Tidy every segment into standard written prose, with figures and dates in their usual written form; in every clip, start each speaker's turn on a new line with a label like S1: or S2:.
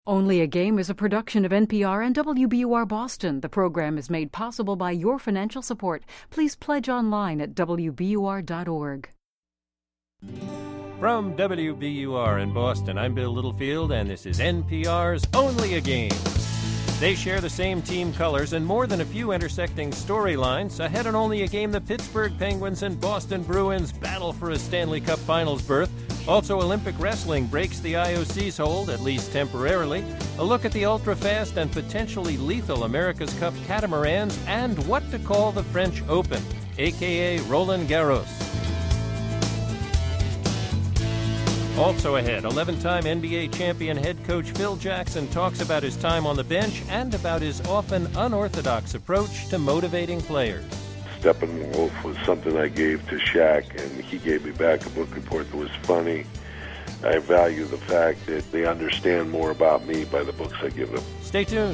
S1: Only a Game is a production of NPR and WBUR Boston. The program is made possible by your financial support. Please pledge online at WBUR.org.
S2: From WBUR in Boston, I'm Bill Littlefield, and this is NPR's Only a Game. They share the same team colors and more than a few intersecting storylines. Ahead on Only a Game, the Pittsburgh Penguins and Boston Bruins battle for a Stanley Cup Finals berth. Also, Olympic wrestling breaks the IOC's hold, at least temporarily. A look at the ultra-fast and potentially lethal America's Cup catamarans, and what to call the French Open, a.k.a. Roland Garros. Also ahead, 11-time NBA champion head coach Phil Jackson talks about his time on the bench and about his often unorthodox approach to motivating players.
S3: Steppenwolf was something I gave to Shaq, and he gave me back a book report that was funny. I value the fact that they understand more about me by the books I give them.
S2: Stay tuned.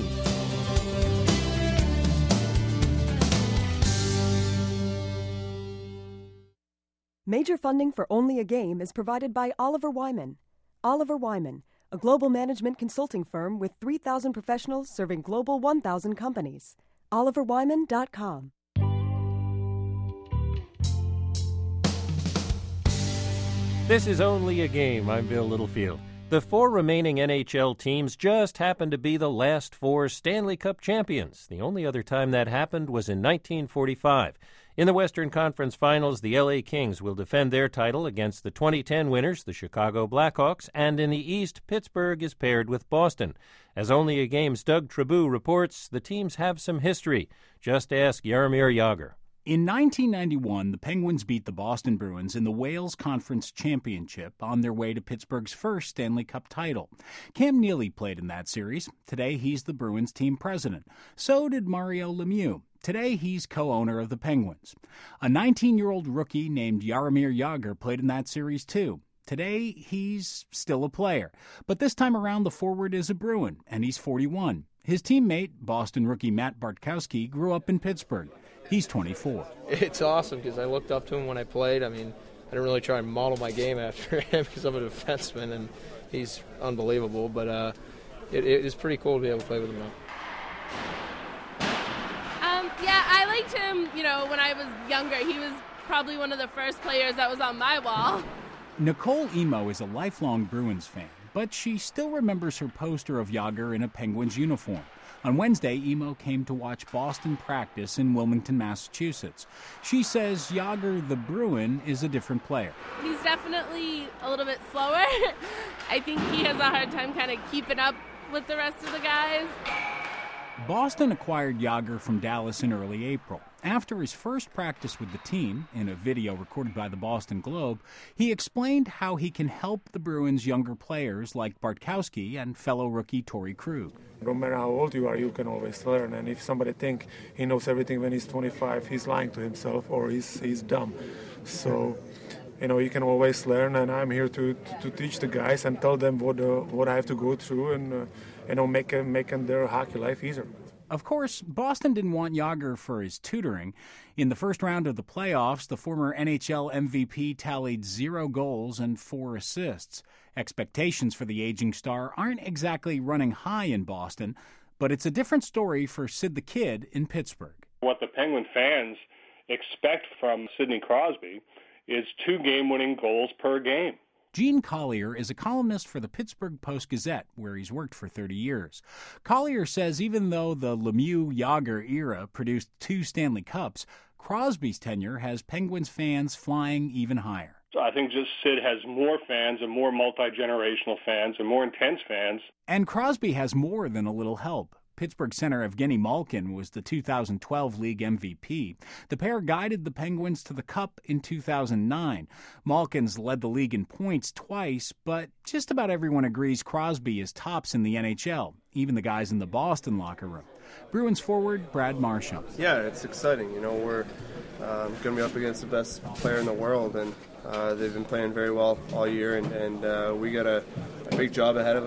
S4: Major funding for Only a Game is provided by Oliver Wyman. Oliver Wyman, a global management consulting firm with 3,000 professionals serving global 1,000 companies. OliverWyman.com.
S2: This is Only a Game. I'm Bill Littlefield. The four remaining NHL teams just happened to be the last four Stanley Cup champions. The only other time that happened was in 1945. In the Western Conference Finals, the LA Kings will defend their title against the 2010 winners, the Chicago Blackhawks, and in the East, Pittsburgh is paired with Boston. As Only a Game's Doug Trabou reports, the teams have some history. Just ask Jaromir Jagr.
S5: In 1991, the Penguins beat the Boston Bruins in the Wales Conference Championship on their way to Pittsburgh's first Stanley Cup title. Cam Neely played in that series. Today, he's the Bruins team president. So did Mario Lemieux. Today, he's co-owner of the Penguins. A 19-year-old rookie named Jaromir Jagr played in that series, too. Today, he's still a player. But this time around, the forward is a Bruin, and he's 41. His teammate, Boston rookie Matt Bartkowski, grew up in Pittsburgh. He's 24.
S6: It's awesome because I looked up to him when I played. I mean, I didn't really try and model my game after him because I'm a defenseman, and he's unbelievable. But it is pretty cool to be able to play with him now.
S7: Yeah, I liked him, when I was younger. He was probably one of the first players that was on my wall.
S5: Nicole Emo is a lifelong Bruins fan, but she still remembers her poster of Jagr in a Penguins uniform. On Wednesday, Emo came to watch Boston practice in Wilmington, Massachusetts. She says Jagr, the Bruin, is a different player.
S7: He's definitely a little bit slower. I think he has a hard time kind of keeping up with the rest of the guys.
S5: Boston acquired Jagr from Dallas in early April. After his first practice with the team, in a video recorded by the Boston Globe, he explained how he can help the Bruins' younger players like Bartkowski and fellow rookie Torrey Krug.
S8: No matter how old you are, you can always learn. And if somebody thinks he knows everything when he's 25, he's lying to himself or he's dumb. So, you can always learn, and I'm here to teach the guys and tell them what I have to go through and making their hockey life easier.
S5: Of course, Boston didn't want Jagr for his tutoring. In the first round of the playoffs, the former NHL MVP tallied 0 goals and 4 assists. Expectations for the aging star aren't exactly running high in Boston, but it's a different story for Sid the Kid in Pittsburgh.
S9: What the Penguin fans expect from Sidney Crosby is 2 game-winning goals per game.
S5: Gene Collier is a columnist for the Pittsburgh Post-Gazette, where he's worked for 30 years. Collier says even though the Lemieux-Jagr era produced 2 Stanley Cups, Crosby's tenure has Penguins fans flying even higher.
S9: So I think just Sid has more fans and more multi-generational fans and more intense fans.
S5: And Crosby has more than a little help. Pittsburgh center Evgeny Malkin was the 2012 league MVP. The pair guided the Penguins to the Cup in 2009. Malkin's led the league in points twice, but just about everyone agrees Crosby is tops in the NHL, even the guys in the Boston locker room. Bruins forward Brad Marchand.
S10: Yeah, it's exciting. We're going to be up against the best player in the world, and they've been playing very well all year, and we got a big job ahead of us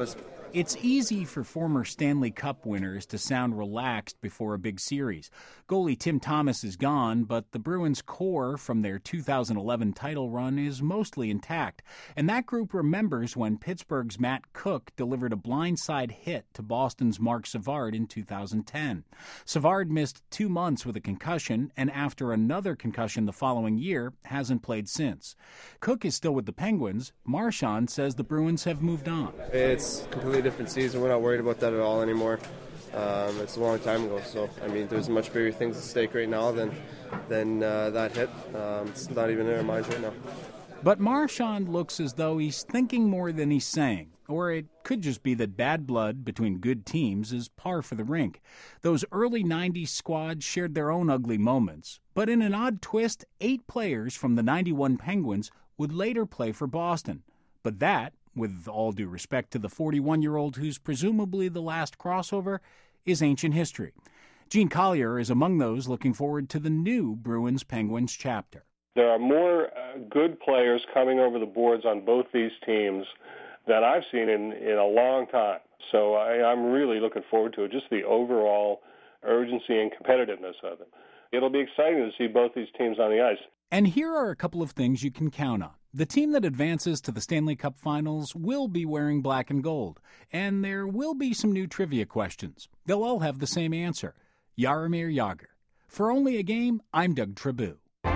S5: It's easy for former Stanley Cup winners to sound relaxed before a big series. Goalie Tim Thomas is gone, but the Bruins' core from their 2011 title run is mostly intact. And that group remembers when Pittsburgh's Matt Cook delivered a blindside hit to Boston's Marc Savard in 2010. Savard missed 2 months with a concussion, and after another concussion the following year, hasn't played since. Cook is still with the Penguins. Marchand says the Bruins have moved on.
S10: It's completely different season. We're not worried about that at all anymore. It's a long time ago, so there's much bigger things at stake right now than that hit. It's not even in our minds right now.
S5: But Marchand looks as though he's thinking more than he's saying. Or it could just be that bad blood between good teams is par for the rink. Those early 90s squads shared their own ugly moments. But in an odd twist, 8 players from the 91 Penguins would later play for Boston. But that, with all due respect to the 41-year-old who's presumably the last crossover, is ancient history. Gene Collier is among those looking forward to the new Bruins-Penguins chapter.
S9: There are more good players coming over the boards on both these teams than I've seen in a long time. So I'm really looking forward to it, just the overall urgency and competitiveness of it. It'll be exciting to see both these teams on the ice.
S5: And here are a couple of things you can count on. The team that advances to the Stanley Cup Finals will be wearing black and gold, and there will be some new trivia questions. They'll all have the same answer, Jaromir Jagr. For Only a Game, I'm Doug Trabue.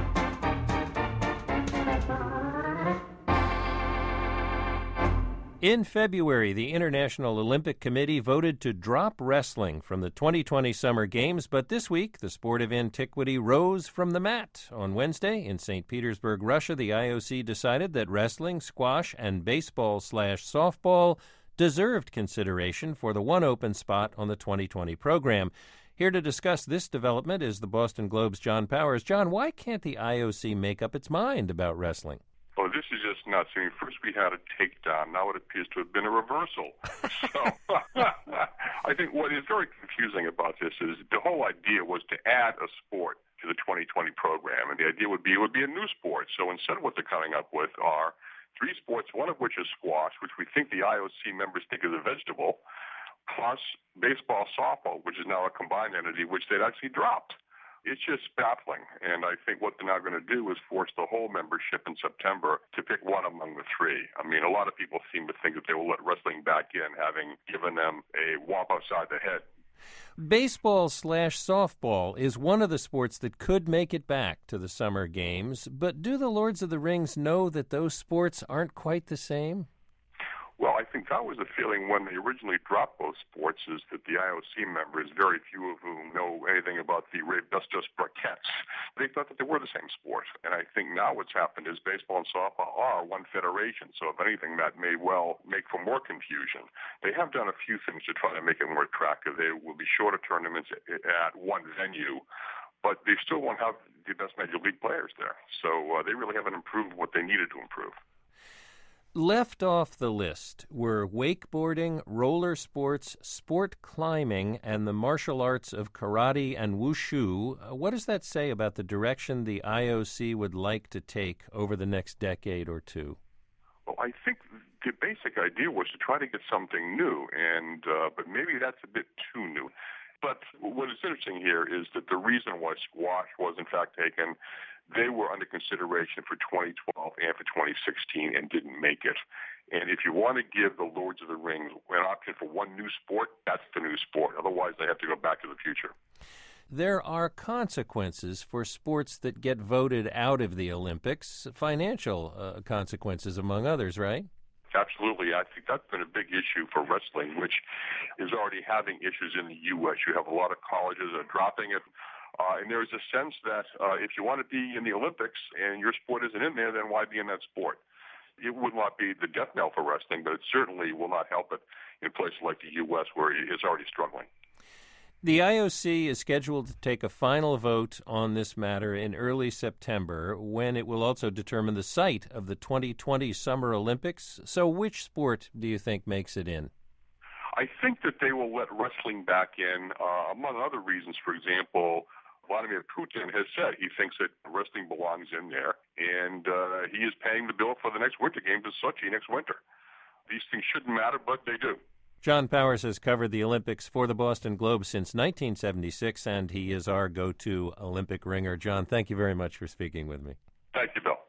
S2: In February, the International Olympic Committee voted to drop wrestling from the 2020 Summer Games, but this week, the sport of antiquity rose from the mat. On Wednesday, in St. Petersburg, Russia, the IOC decided that wrestling, squash, and baseball/softball deserved consideration for the one open spot on the 2020 program. Here to discuss this development is the Boston Globe's John Powers. John, why can't the IOC make up its mind about wrestling?
S11: Oh, this is just nuts. First we had a takedown. Now it appears to have been a reversal. So I think what is very confusing about this is the whole idea was to add a sport to the 2020 program, and the idea would be it would be a new sport. So instead what they're coming up with are 3 sports, one of which is squash, which we think the IOC members think is a vegetable, plus baseball, softball, which is now a combined entity, which they'd actually dropped. It's just baffling, and I think what they're now going to do is force the whole membership in September to pick one among the 3. A lot of people seem to think that they will let wrestling back in, having given them a whop upside the head.
S2: Baseball/softball is one of the sports that could make it back to the Summer Games, but do the Lords of the Rings know that those sports aren't quite the same?
S11: Well, I think that was the feeling when they originally dropped both sports, is that the IOC members, very few of whom know anything about the Rastus Braquettes, they thought that they were the same sport. And I think now what's happened is baseball and softball are one federation, so if anything, that may well make for more confusion. They have done a few things to try to make it more attractive. There will be shorter tournaments at one venue, but they still won't have the best Major League players there. So they really haven't improved what they needed to improve.
S2: Left off the list were wakeboarding, roller sports, sport climbing, and the martial arts of karate and wushu. What does that say about the direction the IOC would like to take over the next decade or two?
S11: Well, I think the basic idea was to try to get something new, but maybe that's a bit too new. But what is interesting here is that the reason why squash was in fact taken, they were under consideration for 2012 and for 2016 and didn't make it. And if you want to give the Lords of the Rings an option for one new sport, that's the new sport. Otherwise, they have to go back to the future.
S2: There are consequences for sports that get voted out of the Olympics, financial consequences among others, right?
S11: Absolutely. I think that's been a big issue for wrestling, which is already having issues in the U.S. You have a lot of colleges that are dropping it. And there's a sense that if you want to be in the Olympics and your sport isn't in there, then why be in that sport? It would not be the death knell for wrestling, but it certainly will not help it in places like the U.S. where it is already struggling.
S2: The IOC is scheduled to take a final vote on this matter in early September, when it will also determine the site of the 2020 Summer Olympics. So which sport do you think makes it in?
S11: I think that they will let wrestling back in, among other reasons. For example, Vladimir Putin has said he thinks that wrestling belongs in there, and he is paying the bill for the next Winter Games in Sochi next winter. These things shouldn't matter, but they do.
S2: John Powers has covered the Olympics for the Boston Globe since 1976, and he is our go-to Olympic ringer. John, thank you very much for speaking with me.
S11: Thank you, Bill.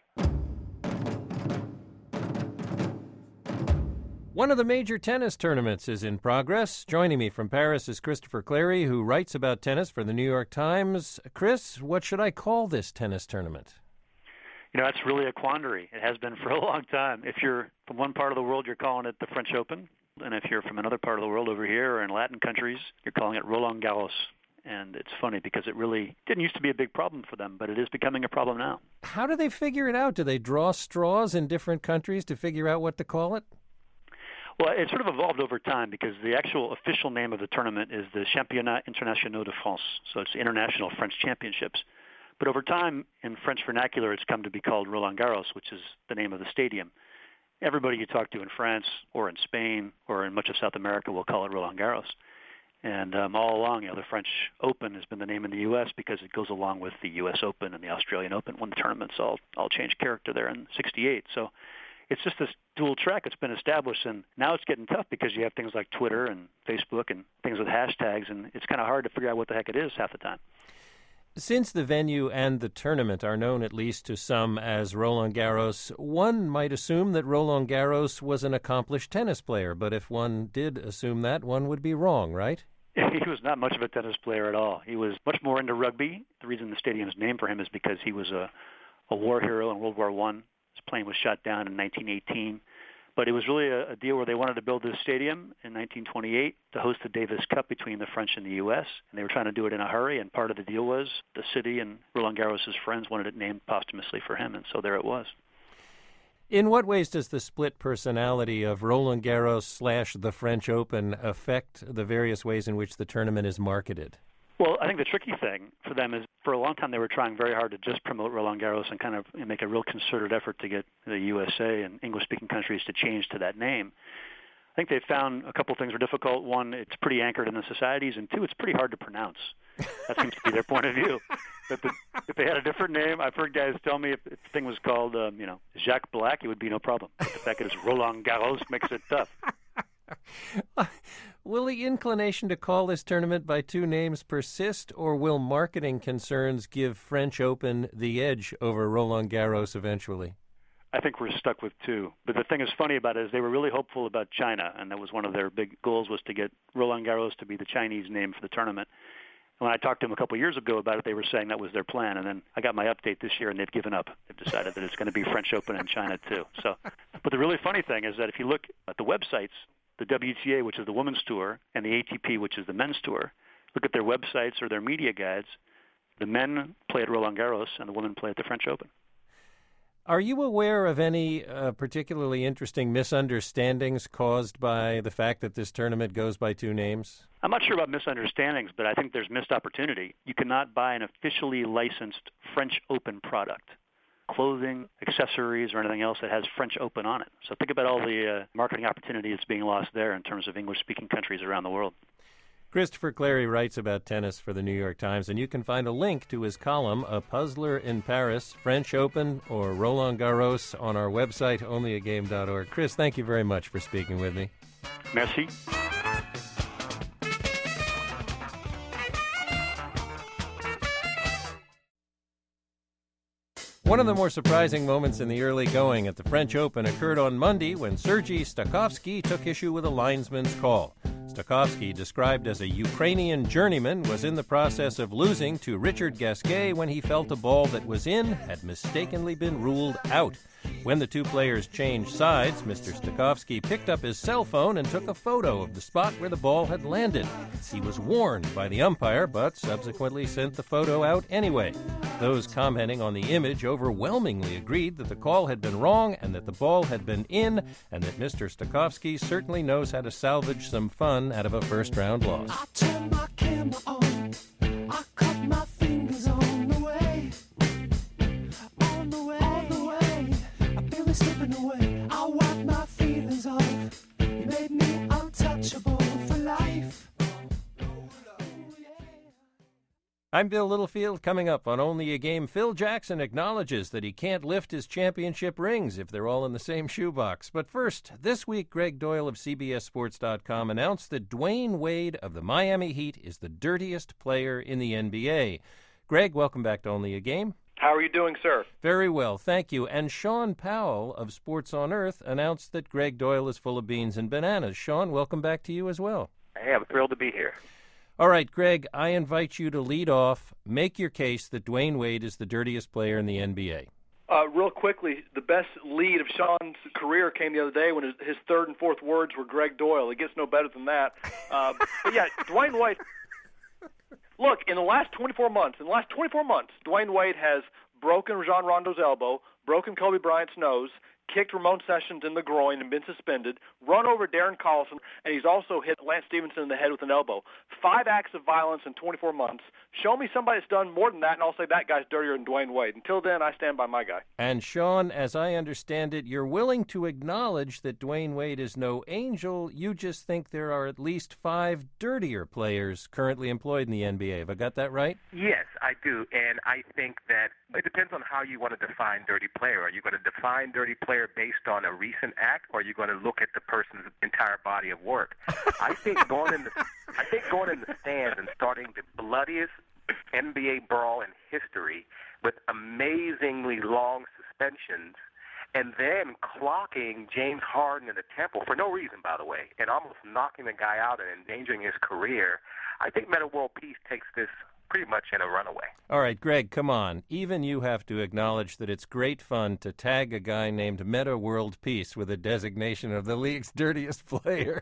S2: One of the major tennis tournaments is in progress. Joining me from Paris is Christopher Clarey, who writes about tennis for the New York Times. Chris, what should I call this tennis tournament?
S12: You know, that's really a quandary. It has been for a long time. If you're from one part of the world, you're calling it the French Open. And if you're from another part of the world over here or in Latin countries, you're calling it Roland Garros. And it's funny because it really didn't used to be a big problem for them, but it is becoming a problem now.
S2: How do they figure it out? Do they draw straws in different countries to figure out what to call it?
S12: Well, it sort of evolved over time because the actual official name of the tournament is the Championnat International de France. So it's the International French Championships. But over time, in French vernacular, it's come to be called Roland Garros, which is the name of the stadium. Everybody you talk to in France or in Spain or in much of South America will call it Roland Garros. And all along, the French Open has been the name in the U.S. because it goes along with the U.S. Open and the Australian Open when the tournaments all changed character there in '68. So it's just this dual track that's been established, and now it's getting tough because you have things like Twitter and Facebook and things with hashtags, and it's kind of hard to figure out what the heck it is half the time.
S2: Since the venue and the tournament are known at least to some as Roland Garros, one might assume that Roland Garros was an accomplished tennis player. But if one did assume that, one would be wrong, right?
S12: He was not much of a tennis player at all. He was much more into rugby. The reason the stadium is named for him is because he was a war hero in World War I. His plane was shot down in 1918. But it was really a deal where they wanted to build this stadium in 1928 to host the Davis Cup between the French and the U.S., and they were trying to do it in a hurry, and part of the deal was the city and Roland Garros' friends wanted it named posthumously for him, and so there it was.
S2: In what ways does the split personality of Roland Garros / the French Open affect the various ways in which the tournament is marketed?
S12: Well, I think the tricky thing for them is for a long time they were trying very hard to just promote Roland Garros and kind of make a real concerted effort to get the USA and English-speaking countries to change to that name. I think they found a couple things were difficult. One, it's pretty anchored in the societies, and two, it's pretty hard to pronounce. That seems to be their point of view. If they had a different name, I've heard guys tell me if the thing was called, Jacques Black, it would be no problem. But the fact that it's Roland Garros makes it tough.
S2: Will the inclination to call this tournament by two names persist, or will marketing concerns give French Open the edge over Roland Garros eventually?
S12: I think we're stuck with two. But the thing that's funny about it is they were really hopeful about China, and that was one of their big goals was to get Roland Garros to be the Chinese name for the tournament. When I talked to them a couple of years ago about it, they were saying that was their plan, and then I got my update this year, and they've given up. They've decided that it's going to be French Open in China, too. But the really funny thing is that if you look at the websites, the WTA, which is the women's tour, and the ATP, which is the men's tour, look at their websites or their media guides, the men play at Roland Garros, and the women play at the French Open.
S2: Are you aware of any particularly interesting misunderstandings caused by the fact that this tournament goes by two names?
S12: I'm not sure about misunderstandings, but I think there's missed opportunity. You cannot buy an officially licensed French Open product, clothing, accessories, or anything else that has French Open on it. So think about all the marketing opportunity that's being lost there in terms of English-speaking countries around the world.
S2: Christopher Clarey writes about tennis for the New York Times, and you can find a link to his column, A Puzzler in Paris, French Open, or Roland Garros, on our website, onlyagame.org. Chris, thank you very much for speaking with me.
S12: Merci.
S2: One of the more surprising moments in the early going at the French Open occurred on Monday when Sergei Stakhovsky took issue with a linesman's call. Stakhovsky, described as a Ukrainian journeyman, was in the process of losing to Richard Gasquet when he felt a ball that was in had mistakenly been ruled out. When the two players changed sides, Mr. Stakhovsky picked up his cell phone and took a photo of the spot where the ball had landed. He was warned by the umpire, but subsequently sent the photo out anyway. Those commenting on the image overwhelmingly agreed that the call had been wrong and that the ball had been in, and that Mr. Stakhovsky certainly knows how to salvage some fun out of a first-round loss.
S13: I turned my camera on. I cut my fingers on the way. On the way. On the way. I feel it slipping away. I wipe my feelings off. You made me untouchable for life.
S2: I'm Bill Littlefield. Coming up on Only a Game, Phil Jackson acknowledges that he can't lift his championship rings if they're all in the same shoebox. But first, this week, Greg Doyle of CBSSports.com announced that Dwayne Wade of the Miami Heat is the dirtiest player in the NBA. Greg, welcome back to Only a Game.
S14: How are you doing, sir?
S2: Very well, thank you. And Sean Powell of Sports on Earth announced that Greg Doyle is full of beans and bananas. Sean, welcome back to you as well.
S14: Hey, I'm thrilled to be here.
S2: All right, Greg, I invite you to lead off. Make your case that Dwayne Wade is the dirtiest player in the NBA.
S14: Real quickly, the best lead of Sean's career came the other day when his third and fourth words were Greg Doyle. It gets no better than that. But yeah, Dwayne Wade. Look, in the last 24 months, Dwayne Wade has broken Rajon Rondo's elbow, broken Kobe Bryant's nose, kicked Ramon Sessions in the groin and been suspended, run over Darren Collison, and he's also hit Lance Stevenson in the head with an elbow. 5 acts of violence in 24 months. Show me somebody that's done more than that, and I'll say that guy's dirtier than Dwayne Wade. Until then, I stand by my guy.
S2: And, Sean, as I understand it, you're willing to acknowledge that Dwayne Wade is no angel. You just think there are at least 5 dirtier players currently employed in the NBA. Have I got that right?
S15: Yes, I do. And I think that it depends on how you want to define dirty player. Are you going to define dirty player based on a recent act, or are you going to look at the person's entire body of work? I think going in the stands and starting the bloodiest NBA brawl in history with amazingly long suspensions, and then clocking James Harden in the temple for no reason, by the way, and almost knocking the guy out and endangering his career, I think Metta World Peace takes this pretty much in a runaway.
S2: All right, Greg, come on. Even you have to acknowledge that it's great fun to tag a guy named Metta World Peace with a designation of the league's dirtiest player.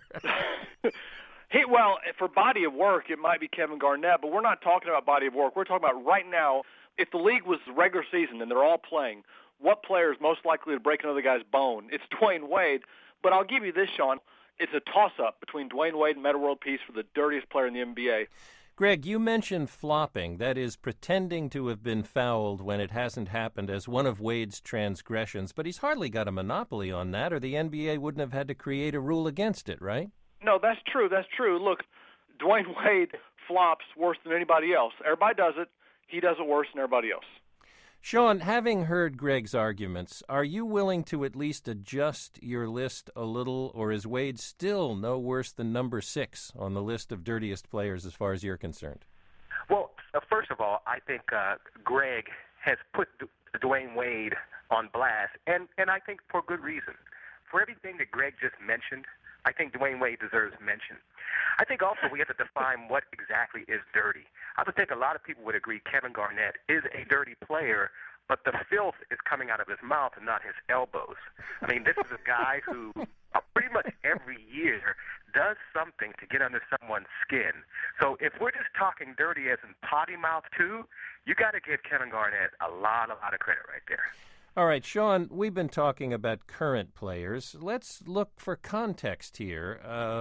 S14: Well, for body of work, it might be Kevin Garnett, but we're not talking about body of work. We're talking about right now, if the league was regular season and they're all playing, what player is most likely to break another guy's bone? It's Dwayne Wade. But I'll give you this, Sean. It's a toss-up between Dwayne Wade and Metta World Peace for the dirtiest player in the NBA.
S2: Greg, you mentioned flopping, that is, pretending to have been fouled when it hasn't happened as one of Wade's transgressions, but he's hardly got a monopoly on that, or the NBA wouldn't have had to create a rule against it, right?
S14: No, that's true. Look, Dwayne Wade flops worse than anybody else. Everybody does it. He does it worse than everybody else.
S2: Sean, having heard Greg's arguments, are you willing to at least adjust your list a little, or is Wade still no worse than number 6 on the list of dirtiest players as far as you're concerned?
S15: Well, first of all, I think Greg has put Dwayne Wade on blast, and I think for good reason. For everything that Greg just mentioned, I think Dwayne Wade deserves mention. I think also we have to define what exactly is dirty. I would think a lot of people would agree Kevin Garnett is a dirty player, but the filth is coming out of his mouth and not his elbows. I mean, this is a guy who pretty much every year does something to get under someone's skin. So if we're just talking dirty as in potty mouth too, you got to give Kevin Garnett a lot of credit right there.
S2: All right, Sean, we've been talking about current players. Let's look for context here.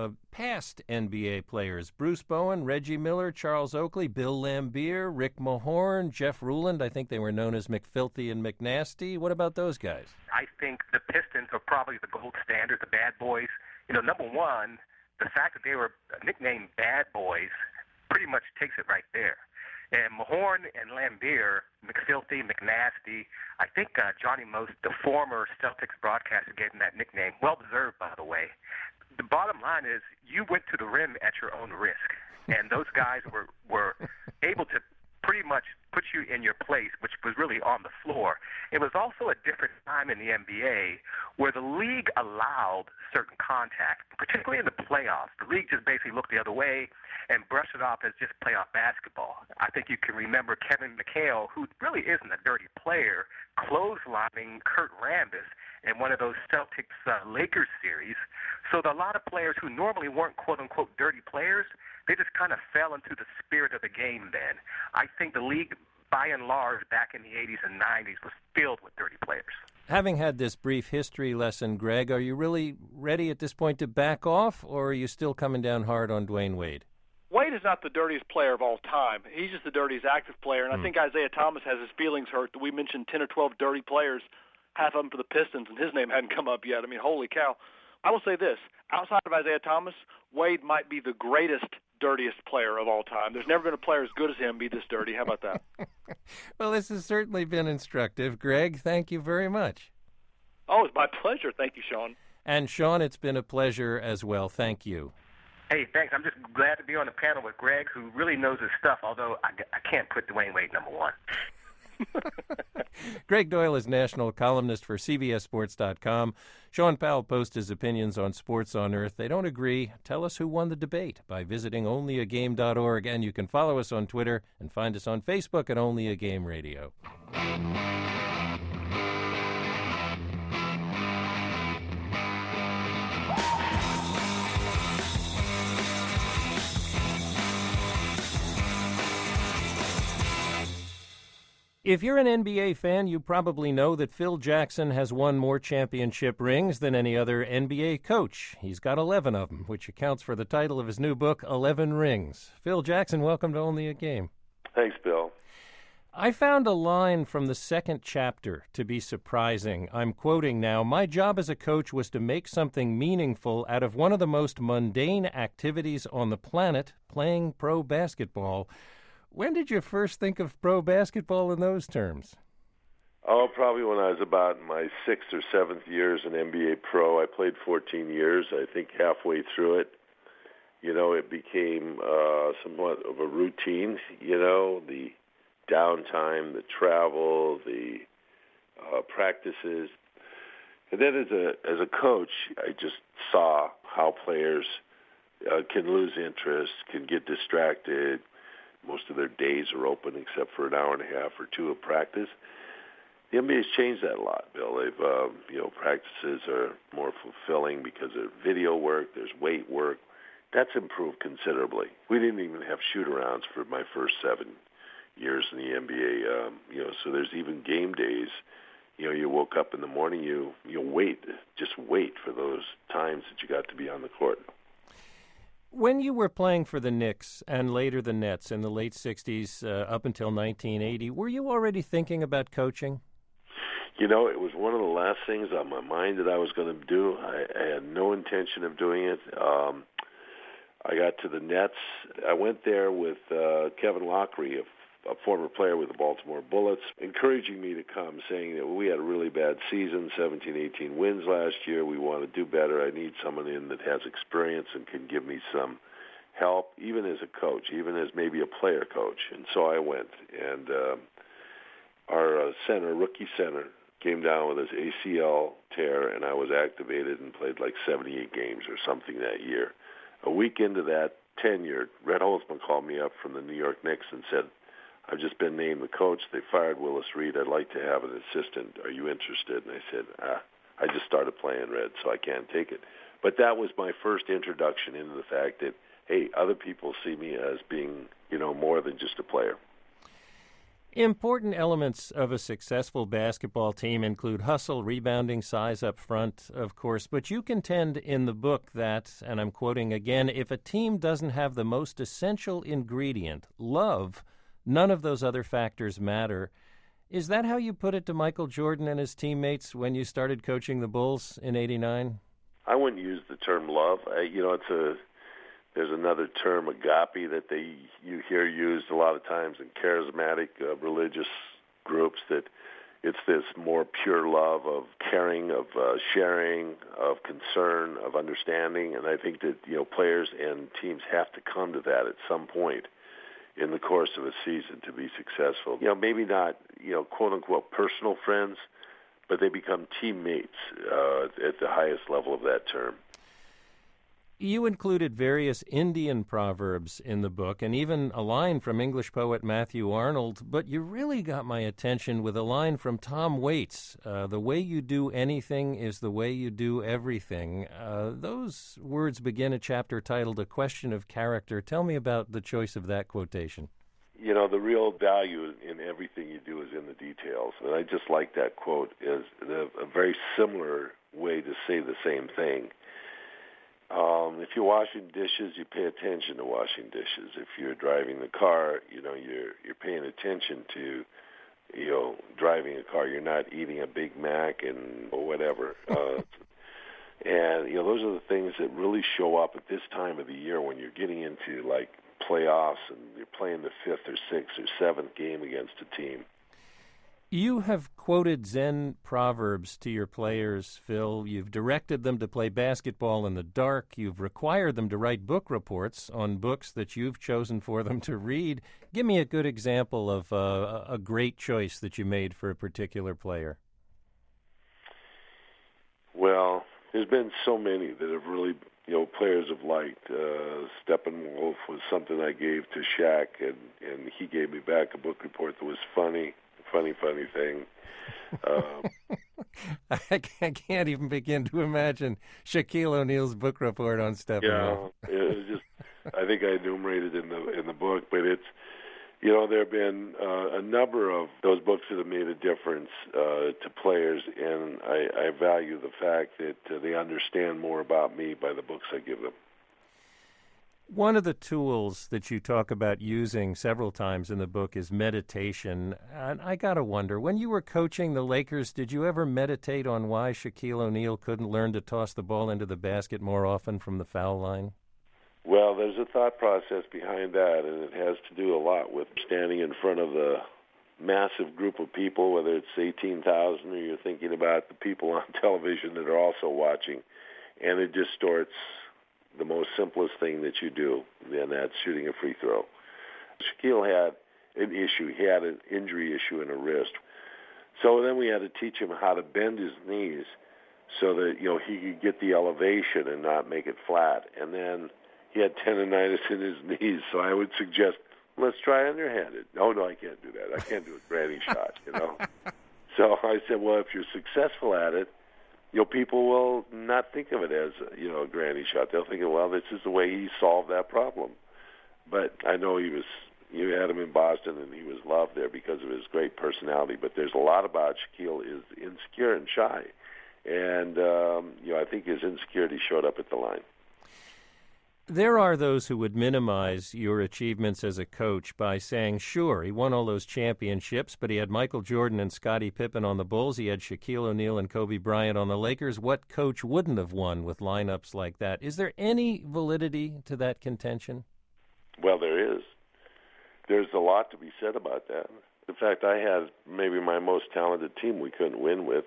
S2: Past NBA players, Bruce Bowen, Reggie Miller, Charles Oakley, Bill Laimbeer, Rick Mahorn, Jeff Ruland. I think they were known as McFilthy and McNasty. What about those guys?
S15: I think the Pistons are probably the gold standard, the bad boys. You know, number one, the fact that they were nicknamed bad boys pretty much takes it right there. And Mahorn and Laimbeer, McFilthy, McNasty, I think Johnny Most, the former Celtics broadcaster, gave him that nickname. Well-deserved, by the way. The bottom line is you went to the rim at your own risk. And those guys were able to pretty much put you in your place, which was really on the floor. It was also a different time in the NBA where the league allowed certain contact, particularly in the playoffs. The league just basically looked the other way and brushed it off as just playoff basketball. I think you can remember Kevin McHale, who really isn't a dirty player, clotheslining Kurt Rambis in one of those Celtics-Lakers series. So a lot of players who normally weren't quote-unquote dirty players, they just kind of fell into the spirit of the game then. I think the league, by and large, back in the 80s and 90s, was filled with dirty players.
S2: Having had this brief history lesson, Greg, are you really ready at this point to back off, or are you still coming down hard on Dwayne Wade?
S14: Wade is not the dirtiest player of all time. He's just the dirtiest active player, and I think Isaiah Thomas has his feelings hurt that we mentioned 10 or 12 dirty players, half of them for the Pistons, and his name hadn't come up yet. I mean, holy cow. I will say this. Outside of Isaiah Thomas, Wade might be the greatest dirtiest player of all time. There's never been a player as good as him be this dirty. How about that?
S2: Well, this has certainly been instructive. Greg, thank you very much.
S14: Oh, it's my pleasure. Thank you, Sean.
S2: And Sean, it's been a pleasure as well. Thank you.
S15: Hey, thanks. I'm just glad to be on the panel with Greg, who really knows his stuff, although I can't put Dwayne Wade number one.
S2: Greg Doyle is national columnist for CBSSports.com. Sean Powell posts his opinions on Sports on Earth. They don't agree. Tell us who won the debate by visiting onlyagame.org. And you can follow us on Twitter and find us on Facebook at Only a Game Radio. If you're an NBA fan, you probably know that Phil Jackson has won more championship rings than any other NBA coach. He's got 11 of them, which accounts for the title of his new book, 11 Rings. Phil Jackson, welcome to Only a Game.
S3: Thanks, Bill.
S2: I found a line from the second chapter to be surprising. I'm quoting now, "My job as a coach was to make something meaningful out of one of the most mundane activities on the planet, playing pro basketball." When did you first think of pro basketball in those terms?
S3: Oh, probably when I was about in my 6th or 7th year as an NBA pro. I played 14 years. I think halfway through it, it became somewhat of a routine, the downtime, the travel, the practices. And then as a coach, I just saw how players can lose interest, can get distracted. Most of their days are open except for an hour and a half or two of practice. The NBA's changed that a lot, Bill. They've, practices are more fulfilling because of video work, there's weight work. That's improved considerably. We didn't even have shoot-arounds for my first 7 years in the NBA. So there's even game days. You woke up in the morning, you wait for those times that you got to be on the court.
S2: When you were playing for the Knicks and later the Nets in the late 60s up until 1980, were you already thinking about coaching?
S3: It was one of the last things on my mind that I was going to do. I had no intention of doing it. I got to the Nets. I went there with Kevin Lockery, a former player with the Baltimore Bullets, encouraging me to come, saying that we had a really bad season, 17, 18 wins last year. We want to do better. I need someone in that has experience and can give me some help, even as a coach, even as maybe a player coach. And so I went. And our rookie center, came down with his ACL tear, and I was activated and played like 78 games or something that year. A week into that tenure, Red Holzman called me up from the New York Knicks and said, "I've just been named the coach. They fired Willis Reed. I'd like to have an assistant. Are you interested?" And I said, I just started playing Red, so I can't take it. But that was my first introduction into the fact that, hey, other people see me as being, more than just a player.
S2: Important elements of a successful basketball team include hustle, rebounding, size up front, of course. But you contend in the book that, and I'm quoting again, if a team doesn't have the most essential ingredient, love, none of those other factors matter. Is that how you put it to Michael Jordan and his teammates when you started coaching the Bulls in '89?
S3: I wouldn't use the term love. There's another term, agape, that you hear used a lot of times in charismatic religious groups, that it's this more pure love of caring, of sharing, of concern, of understanding. And I think that, players and teams have to come to that at some point in the course of a season to be successful. Maybe not, quote-unquote personal friends, but they become teammates at the highest level of that term.
S2: You included various Indian proverbs in the book and even a line from English poet Matthew Arnold, but you really got my attention with a line from Tom Waits, "The way you do anything is the way you do everything." Those words begin a chapter titled A Question of Character. Tell me about the choice of that quotation.
S3: The real value in everything you do is in the details. And I just like that quote as a very similar way to say the same thing. If you're washing dishes, you pay attention to washing dishes. If you're driving the car, you're paying attention to, driving a car. You're not eating a Big Mac or whatever. And, you know, those are the things that really show up at this time of the year when you're getting into, like, playoffs and you're playing the 5th or 6th or 7th game against a team.
S2: You have quoted Zen proverbs to your players, Phil. You've directed them to play basketball in the dark. You've required them to write book reports on books that you've chosen for them to read. Give me a good example of a great choice that you made for a particular player.
S3: Well, there's been so many that have really, you know, players have liked. Steppenwolf was something I gave to Shaq, and he gave me back a book report that was funny thing.
S2: I can't even begin to imagine Shaquille O'Neal's book report on Steppenwolf.
S3: Yeah, it was just, I think I enumerated in the book, but it's, you know, there have been a number of those books that have made a difference to players, and I value the fact that they understand more about me by the books I give them.
S2: One of the tools that you talk about using several times in the book is meditation. And I got to wonder, when you were coaching the Lakers, did you ever meditate on why Shaquille O'Neal couldn't learn to toss the ball into the basket more often from the foul line?
S3: Well, there's a thought process behind that, and it has to do a lot with standing in front of the massive group of people, whether it's 18,000 or you're thinking about the people on television that are also watching, and it distorts the most simplest thing that you do, and that's shooting a free throw. Shaquille had an issue. He had an injury issue in a wrist. So then we had to teach him how to bend his knees so that, you know, he could get the elevation and not make it flat. And then he had tendonitis in his knees, so I would suggest, let's try underhanded. No, I can't do that. I can't do a granny shot, you know. So I said, well, if you're successful at it, you know, people will not think of it as, you know, a granny shot. They'll think, well, this is the way he solved that problem. But I know you had him in Boston, and he was loved there because of his great personality. But there's a lot about Shaquille is insecure and shy. And, you know, I think his insecurity showed up at the line.
S2: There are those who would minimize your achievements as a coach by saying, sure, he won all those championships, but he had Michael Jordan and Scottie Pippen on the Bulls. He had Shaquille O'Neal and Kobe Bryant on the Lakers. What coach wouldn't have won with lineups like that? Is there any validity to that contention?
S3: Well, there is. There's a lot to be said about that. In fact, I had maybe my most talented team we couldn't win with.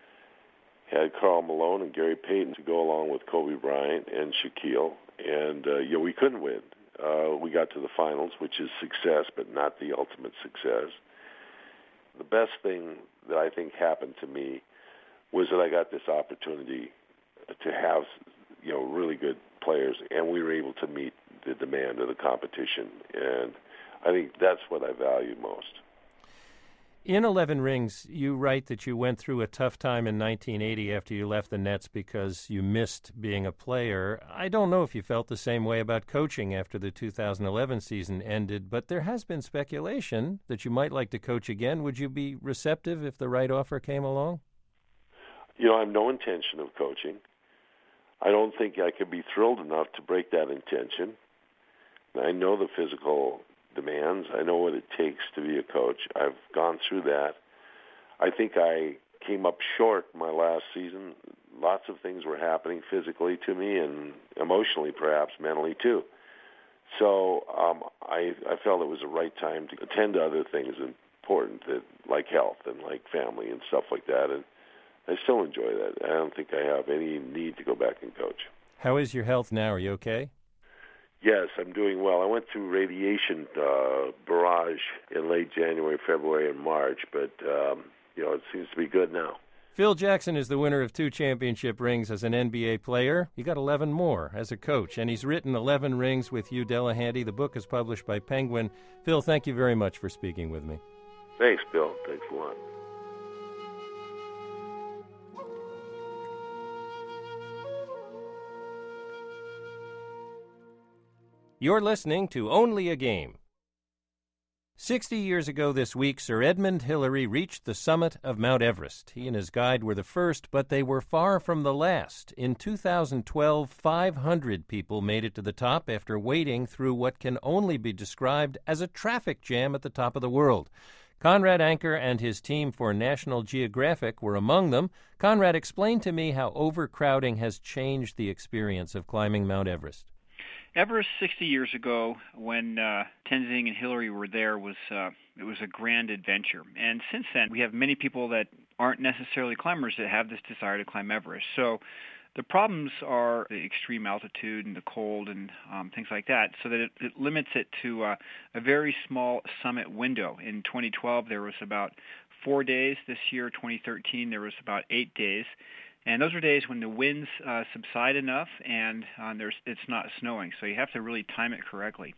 S3: Had Karl Malone and Gary Payton to go along with Kobe Bryant and Shaquille. And, you know, we couldn't win. We got to the finals, which is success, but not the ultimate success. The best thing that I think happened to me was that I got this opportunity to have, you know, really good players, and we were able to meet the demand of the competition. And I think that's what I value most.
S2: In 11 Rings, you write that you went through a tough time in 1980 after you left the Nets because you missed being a player. I don't know if you felt the same way about coaching after the 2011 season ended, but there has been speculation that you might like to coach again. Would you be receptive if the right offer came along?
S3: You know, I have no intention of coaching. I don't think I could be thrilled enough to break that intention. I know the physical demands. I know what it takes to be a coach. I've gone through that. I think I came up short my last season. Lots of things were happening physically to me and emotionally, perhaps mentally too. So I felt it was the right time to attend to other things important, that like health and like family and stuff like that. And I still enjoy that. I don't think I have any need to go back and coach.
S2: How is your health now? Are you okay?
S3: Yes, I'm doing well. I went through radiation barrage in late January, February, and March, but you know, it seems to be good now.
S2: Phil Jackson is the winner of 2 championship rings as an NBA player. He got 11 more as a coach, and he's written 11 Rings with Hugh Delahanty. The book is published by Penguin. Phil, thank you very much for speaking with me.
S3: Thanks, Bill. Thanks a lot.
S2: You're listening to Only a Game. 60 years ago this week, Sir Edmund Hillary reached the summit of Mount Everest. He and his guide were the first, but they were far from the last. In 2012, 500 people made it to the top after wading through what can only be described as a traffic jam at the top of the world. Conrad Anker and his team for National Geographic were among them. Conrad, explained to me how overcrowding has changed the experience of climbing Mount Everest.
S16: Everest 60 years ago, when Tenzing and Hillary were there, it was a grand adventure. And since then, we have many people that aren't necessarily climbers that have this desire to climb Everest. So the problems are the extreme altitude and the cold and things like that, so that it limits it to a very small summit window. In 2012, there was about 4 days. This year, 2013, there was about 8 days. And those are days when the winds subside enough and it's not snowing. So you have to really time it correctly.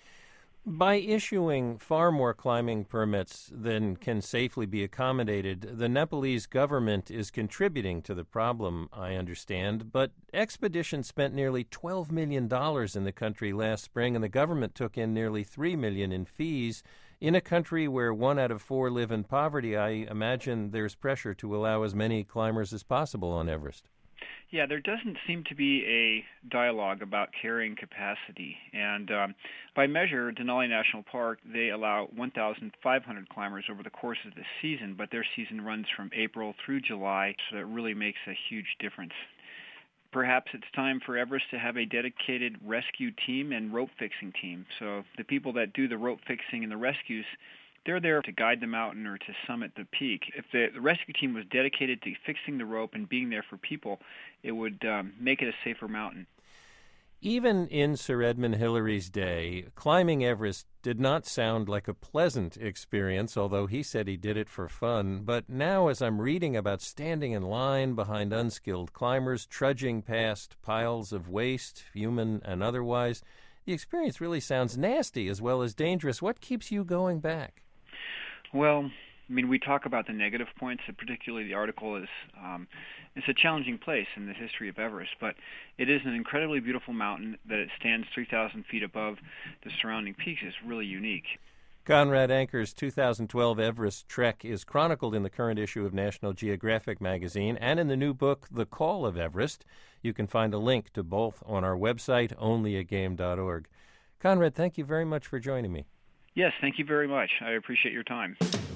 S2: By issuing far more climbing permits than can safely be accommodated, the Nepalese government is contributing to the problem, I understand. But Expedition spent nearly $12 million in the country last spring, and the government took in nearly $3 million in fees. In a country where 1 out of 4 live in poverty, I imagine there's pressure to allow as many climbers as possible on Everest.
S16: Yeah, there doesn't seem to be a dialogue about carrying capacity. And by measure, Denali National Park, they allow 1,500 climbers over the course of the season, but their season runs from April through July, so it really makes a huge difference. Perhaps it's time for Everest to have a dedicated rescue team and rope fixing team. So the people that do the rope fixing and the rescues, they're there to guide the mountain or to summit the peak. If the rescue team was dedicated to fixing the rope and being there for people, it would make it a safer mountain.
S2: Even in Sir Edmund Hillary's day, climbing Everest did not sound like a pleasant experience, although he said he did it for fun. But now, as I'm reading about standing in line behind unskilled climbers, trudging past piles of waste, human and otherwise, the experience really sounds nasty as well as dangerous. What keeps you going back?
S16: Well, I mean, we talk about the negative points, and particularly the article is it's a challenging place in the history of Everest, but it is an incredibly beautiful mountain that it stands 3,000 feet above the surrounding peaks. It's really unique.
S2: Conrad Anker's 2012 Everest trek is chronicled in the current issue of National Geographic magazine and in the new book, The Call of Everest. You can find a link to both on our website, onlyagame.org. Conrad, thank you very much for joining me.
S16: Yes, thank you very much. I appreciate your time.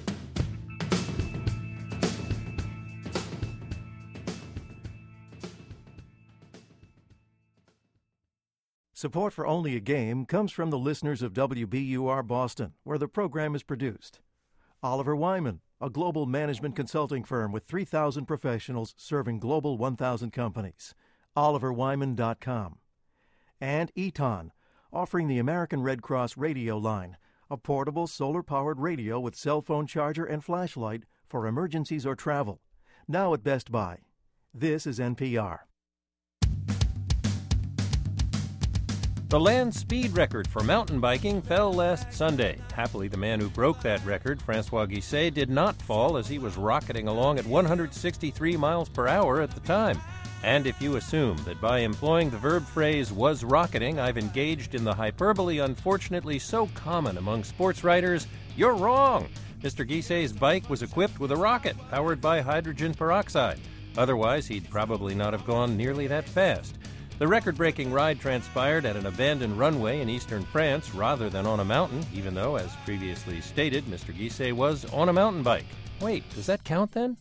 S17: Support for Only a Game comes from the listeners of WBUR Boston, where the program is produced. Oliver Wyman, a global management consulting firm with 3,000 professionals serving global 1,000 companies. OliverWyman.com. And Eton, offering the American Red Cross radio line, a portable solar-powered radio with cell phone charger and flashlight for emergencies or travel. Now at Best Buy. This is NPR.
S2: The land speed record for mountain biking fell last Sunday. Happily, the man who broke that record, Francois Guisset, did not fall as he was rocketing along at 163 miles per hour at the time. And if you assume that by employing the verb phrase was rocketing, I've engaged in the hyperbole unfortunately so common among sports writers, you're wrong. Mr. Guisset's bike was equipped with a rocket powered by hydrogen peroxide. Otherwise, he'd probably not have gone nearly that fast. The record-breaking ride transpired at an abandoned runway in eastern France rather than on a mountain, even though, as previously stated, Mr. Guisset was on a mountain bike. Wait, does that count then?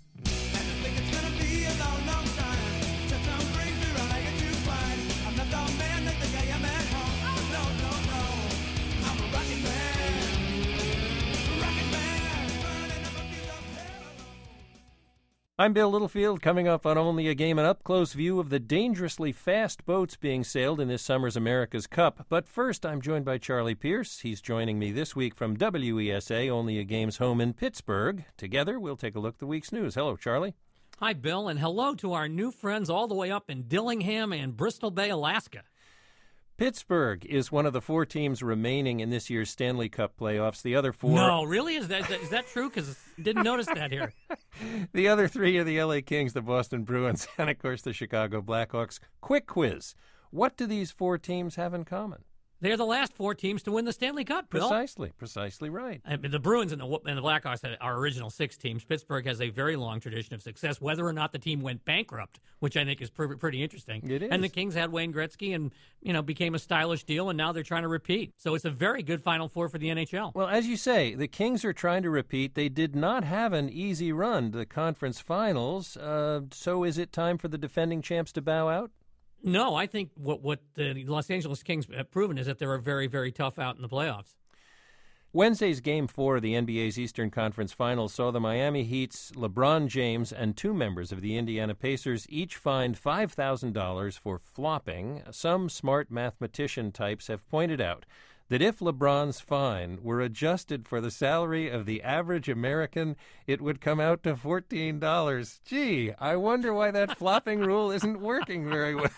S2: I'm Bill Littlefield, coming up on Only a Game, an up-close view of the dangerously fast boats being sailed in this summer's America's Cup. But first, I'm joined by Charlie Pierce. He's joining me this week from WESA, Only a Game's home in Pittsburgh. Together, we'll take a look at the week's news. Hello, Charlie.
S18: Hi, Bill, and hello to our new friends all the way up in Dillingham and Bristol Bay, Alaska.
S2: Pittsburgh is one of the 4 teams remaining in this year's Stanley Cup playoffs. The other 4...
S18: No, really? Is that true? Because I didn't notice that here.
S2: The other 3 are the LA Kings, the Boston Bruins, and, of course, the Chicago Blackhawks. Quick quiz. What do these 4 teams have in common?
S18: They're the last 4 teams to win the Stanley Cup, Bill.
S2: Precisely right.
S18: I mean, the Bruins and the Blackhawks are original 6 teams. Pittsburgh has a very long tradition of success, whether or not the team went bankrupt, which I think is pretty interesting.
S2: It is.
S18: And the Kings had Wayne Gretzky and, became a stylish deal, and now they're trying to repeat. So it's a very good Final Four for the NHL.
S2: Well, as you say, the Kings are trying to repeat. They did not have an easy run to the conference finals. So is it time for the defending champs to bow out?
S18: No, I think what the Los Angeles Kings have proven is that they're very, very tough out in the playoffs.
S2: Wednesday's Game 4 of the NBA's Eastern Conference Finals saw the Miami Heat's LeBron James and 2 members of the Indiana Pacers each fined $5,000 for flopping. Some smart mathematician types have pointed out that if LeBron's fine were adjusted for the salary of the average American, it would come out to $14. Gee, I wonder why that flopping rule isn't working very well.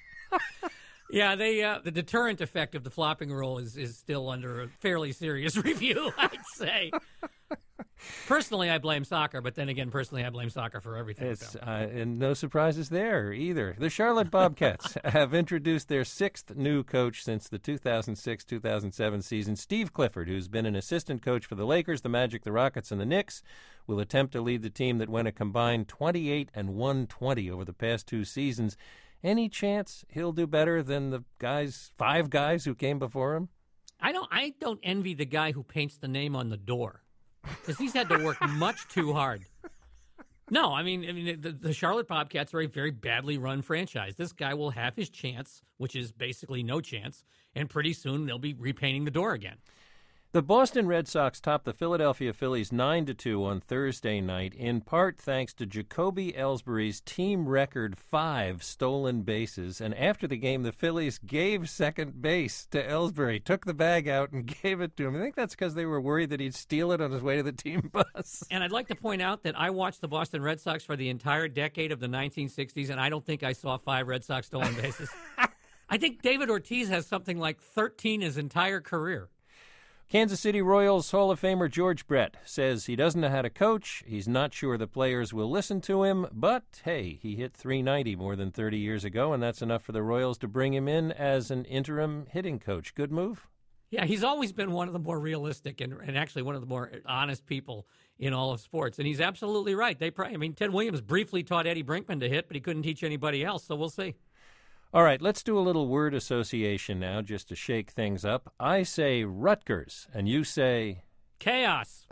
S18: Yeah, the deterrent effect of the flopping rule is still under a fairly serious review, I'd say. Personally, I blame soccer, but then again, I blame soccer for everything.
S2: And no surprises there either. The Charlotte Bobcats have introduced their 6th new coach since the 2006-2007 season. Steve Clifford, who's been an assistant coach for the Lakers, the Magic, the Rockets, and the Knicks, will attempt to lead the team that went a combined 28-120 over the past 2 seasons. Any chance he'll do better than the 5 guys who came before him?
S18: I don't envy the guy who paints the name on the door, because he's had to work much too hard. No, I mean, the Charlotte Bobcats are a very badly run franchise. This guy will have his chance, which is basically no chance, and pretty soon they'll be repainting the door again.
S2: The Boston Red Sox topped the Philadelphia Phillies 9-2 on Thursday night, in part thanks to Jacoby Ellsbury's team record 5 stolen bases. And after the game, the Phillies gave second base to Ellsbury, took the bag out and gave it to him. I think that's because they were worried that he'd steal it on his way to the team bus.
S18: And I'd like to point out that I watched the Boston Red Sox for the entire decade of the 1960s, and I don't think I saw 5 Red Sox stolen bases. I think David Ortiz has something like 13 his entire career.
S2: Kansas City Royals Hall of Famer George Brett says he doesn't know how to coach. He's not sure the players will listen to him, but hey, he hit .390 more than 30 years ago, and that's enough for the Royals to bring him in as an interim hitting coach. Good move?
S18: Yeah, he's always been one of the more realistic and actually one of the more honest people in all of sports, and he's absolutely right. Ted Williams briefly taught Eddie Brinkman to hit, but he couldn't teach anybody else, so we'll see.
S2: All right, let's do a little word association now just to shake things up. I say Rutgers, and you say...
S18: chaos.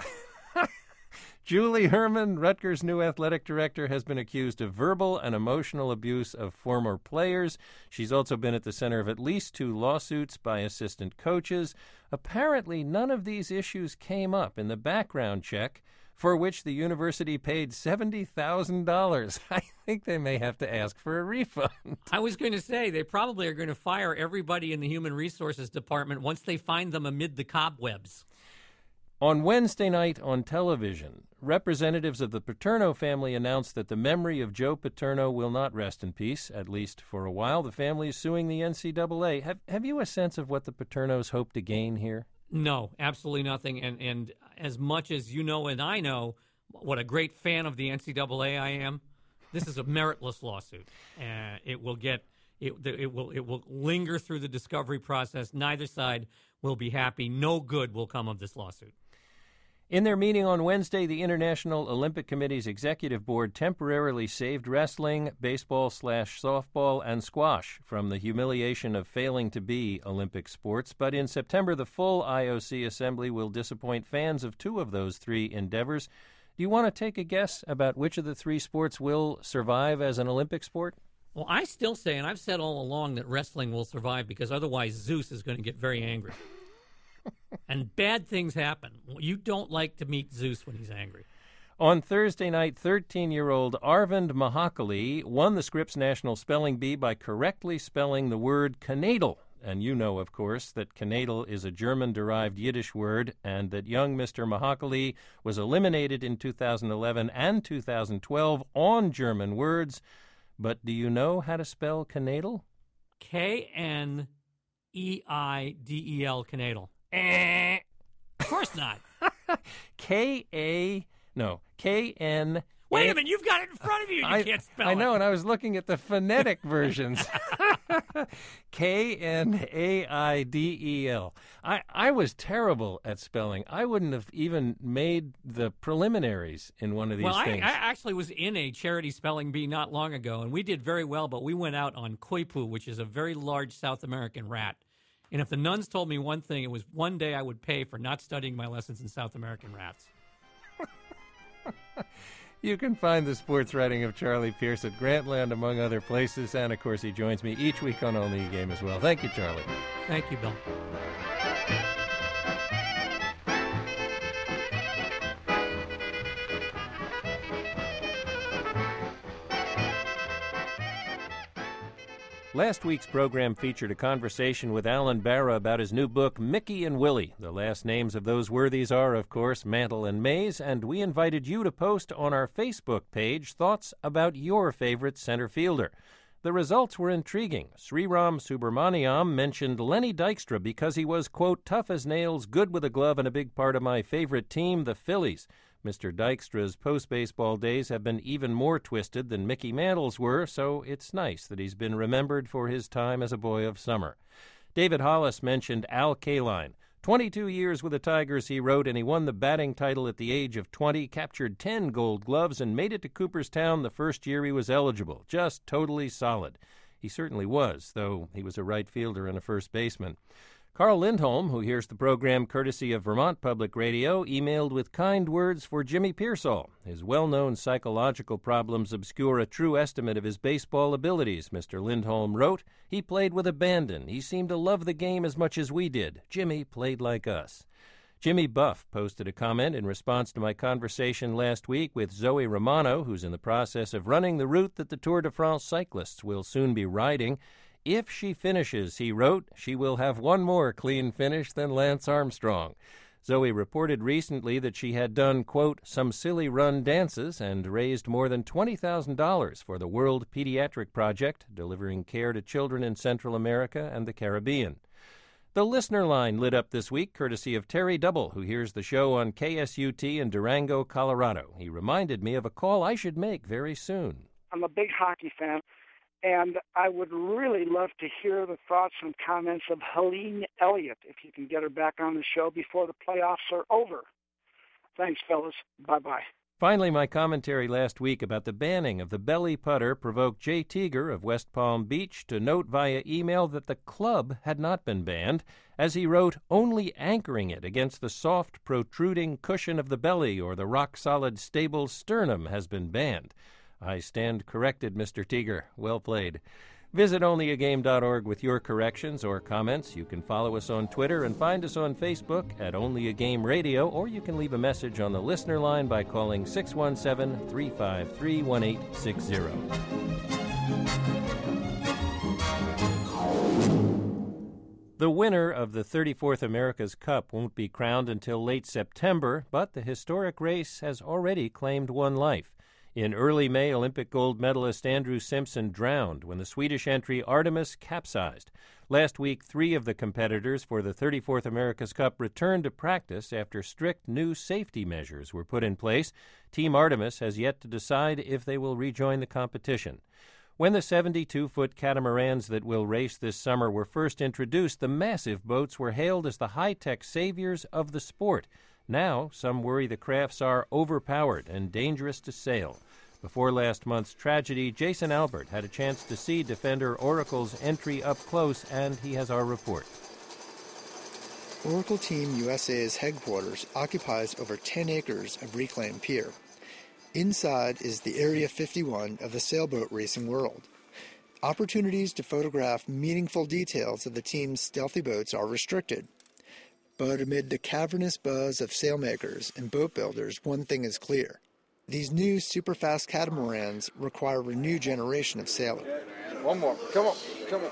S2: Julie Herman, Rutgers' new athletic director, has been accused of verbal and emotional abuse of former players. She's also been at the center of at least 2 lawsuits by assistant coaches. Apparently, none of these issues came up in the background check, for which the university paid $70,000. I think they may have to ask for a refund.
S18: I was going to say, they probably are going to fire everybody in the Human Resources Department once they find them amid the cobwebs.
S2: On Wednesday night on television, representatives of the Paterno family announced that the memory of Joe Paterno will not rest in peace, at least for a while. The family is suing the NCAA. Have you a sense of what the Paternos hope to gain here?
S18: No, absolutely nothing. And as much as you know and I know what a great fan of the NCAA I am, this is a meritless lawsuit. It will linger through the discovery process. Neither side will be happy. No good will come of this lawsuit.
S2: In their meeting on Wednesday, the International Olympic Committee's executive board temporarily saved wrestling, baseball/softball, and squash from the humiliation of failing to be Olympic sports. But in September, the full IOC assembly will disappoint fans of 2 of those 3 endeavors. Do you want to take a guess about which of the 3 sports will survive as an Olympic sport?
S18: Well, I still say, and I've said all along, that wrestling will survive because otherwise Zeus is going to get very angry. And bad things happen. You don't like to meet Zeus when he's angry.
S2: On Thursday night, 13-year-old Arvind Mahakali won the Scripps National Spelling Bee by correctly spelling the word Knadel. And you know, of course, that Knadel is a German-derived Yiddish word, and that young Mr. Mahakali was eliminated in 2011 and 2012 on German words. But do you know how to spell Knadel?
S18: K-N-E-I-D-E-L, Knadel. Of course not.
S2: K-N.
S18: Wait a minute, you've got it in front of you and you can't spell it.
S2: I know, and I was looking at the phonetic versions. Knaidel. I was terrible at spelling. I wouldn't have even made the preliminaries in one of these things.
S18: I actually was in a charity spelling bee not long ago, and we did very well, but we went out on Koipu, which is a very large South American rat. And if the nuns told me one thing, it was one day I would pay for not studying my lessons in South American rats.
S2: You can find the sports writing of Charlie Pierce at Grantland, among other places. And, of course, he joins me each week on Only a Game as well. Thank you, Charlie.
S18: Thank you, Bill.
S2: Last week's program featured a conversation with Alan Barra about his new book, Mickey and Willie. The last names of those worthies are, of course, Mantle and Mays, and we invited you to post on our Facebook page thoughts about your favorite center fielder. The results were intriguing. Sriram Subramaniam mentioned Lenny Dykstra because he was, quote, tough as nails, good with a glove, and a big part of my favorite team, the Phillies. Mr. Dykstra's post-baseball days have been even more twisted than Mickey Mantle's were, so it's nice that he's been remembered for his time as a boy of summer. David Hollis mentioned Al Kaline. 22 years with the Tigers, he wrote, and he won the batting title at the age of 20, captured 10 Gold Gloves, and made it to Cooperstown the first year he was eligible. Just totally solid. He certainly was, though he was a right fielder and a first baseman. Carl Lindholm, who hears the program courtesy of Vermont Public Radio, emailed with kind words for Jimmy Pearsall. His well-known psychological problems obscure a true estimate of his baseball abilities, Mr. Lindholm wrote. He played with abandon. He seemed to love the game as much as we did. Jimmy played like us. Jimmy Buff posted a comment in response to my conversation last week with Zoe Romano, who's in the process of running the route that the Tour de France cyclists will soon be riding. If she finishes, he wrote, she will have one more clean finish than Lance Armstrong. Zoe reported recently that she had done, quote, some silly run dances and raised more than $20,000 for the World Pediatric Project, delivering care to children in Central America and the Caribbean. The listener line lit up this week, courtesy of Terry Double, who hears the show on KSUT in Durango, Colorado. He reminded me of a call I should make very soon.
S19: I'm a big hockey fan, and I would really love to hear the thoughts and comments of Helene Elliott, if you can get her back on the show before the playoffs are over. Thanks, fellas. Bye-bye.
S2: Finally, my commentary last week about the banning of the belly putter provoked Jay Teeger of West Palm Beach to note via email that the club had not been banned, as he wrote, only anchoring it against the soft, protruding cushion of the belly or the rock-solid, stable sternum has been banned. I stand corrected, Mr. Teeger. Well played. Visit onlyagame.org with your corrections or comments. You can follow us on Twitter and find us on Facebook at Only a Game Radio, or you can leave a message on the listener line by calling 617-353-1860. The winner of the 34th America's Cup won't be crowned until late September, but the historic race has already claimed one life. In early May, Olympic gold medalist Andrew Simpson drowned when the Swedish entry Artemis capsized. Last week, 3 of the competitors for the 34th America's Cup returned to practice after strict new safety measures were put in place. Team Artemis has yet to decide if they will rejoin the competition. When the 72-foot catamarans that will race this summer were first introduced, the massive boats were hailed as the high-tech saviors of the sport. Now, some worry the crafts are overpowered and dangerous to sail. Before last month's tragedy, Jason Albert had a chance to see Defender Oracle's entry up close, and he has our report.
S20: Oracle Team USA's headquarters occupies over 10 acres of reclaimed pier. Inside is the Area 51 of the sailboat racing world. Opportunities to photograph meaningful details of the team's stealthy boats are restricted. But amid the cavernous buzz of sailmakers and boat builders, one thing is clear. These new super-fast catamarans require a new generation of sailor.
S21: One more. Come on.